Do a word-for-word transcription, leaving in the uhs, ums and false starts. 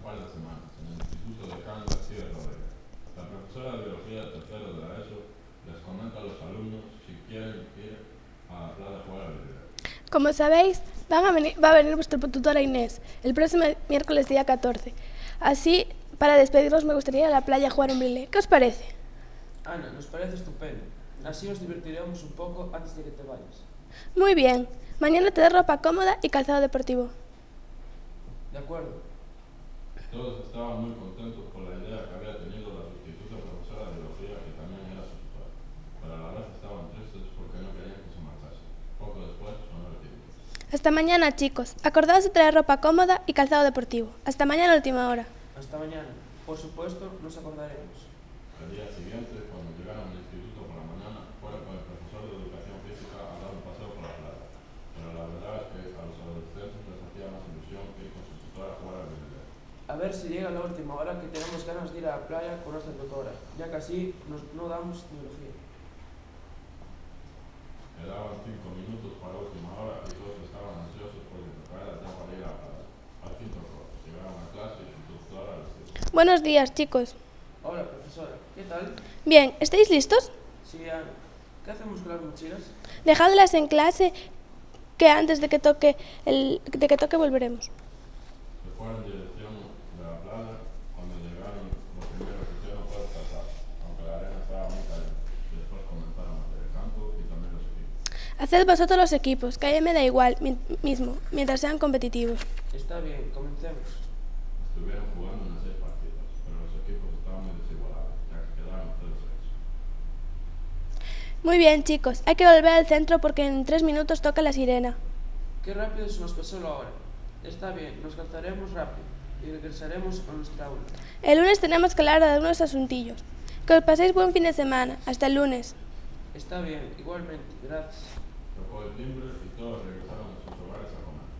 par de semanas en el Instituto de Can García Rodríguez. La profesora de biología de tercero de la ESO les comenta a los alumnos si quieren ir a la playa a jugar al billar. Como sabéis, van a venir, va a venir vuestra tutora Inés el próximo miércoles día catorce. Así, para despedirnos me gustaría ir a la playa a jugar un billar. ¿Qué os parece? Ana, nos parece estupendo. Así nos divertiremos un poco antes de que te vayas. Muy bien. Mañana te doy ropa cómoda y calzado deportivo. De acuerdo. Todos estaban muy contentos por la idea que había tenido la sustituta profesora de biología, que también era su tutora, pero a la vez estaban tristes porque no querían que se marchase. Poco después sonó el timbre. Hasta mañana, chicos. Acordaos de traer ropa cómoda y calzado deportivo. Hasta mañana a última hora. Hasta mañana. Por supuesto, nos acordaremos. Al día siguiente, cuando llegaron al instituto por la mañana, fueron con el profesor de educación física a dar un paseo por la playa. Pero la verdad es que a los adolescentes les hacía más ilusión ir con su tutora a jugar al billar. A ver si llega la última hora, que tenemos ganas de ir a la playa con nuestra tutora, ya que así nos, no damos biología. Quedaban cinco minutos para la última hora y todos estaban ansiosos porque tocara ya para ir a la playa. Al fin tocó. Llegaron a clase y su tutora les dijo: Buenos días, chicos. Hola, profesora. ¿Qué tal? Bien, ¿estáis listos? Sí, Ana. ¿Qué hacemos con las mochilas? Dejadlas en clase, que antes de que toque, el, de que toque volveremos. Se fueron en dirección de la playa. Cuando llegaron, lo primero que hicieron fue descansar, aunque la arena estaba muy caliente. Después comenzaron a hacer el campo y también los equipos. Haced vosotros los equipos, que a mí me da igual mi, mismo, mientras sean competitivos. Está bien, comencemos. Estuvieron jugando unas seis partidas, pero los equipos estaban muy desigualados, ya que quedaron cero seis. Muy bien, chicos, hay que volver al centro porque en tres minutos toca la sirena. Qué rápido se nos pasó la hora. Está bien, nos calzaremos rápido y regresaremos a nuestra aula. El lunes tenemos que hablar de algunos asuntillos. Que os paséis buen fin de semana. Hasta el lunes. Está bien, igualmente, gracias. Tocó el timbre y todos regresaron a sus hogares a comer.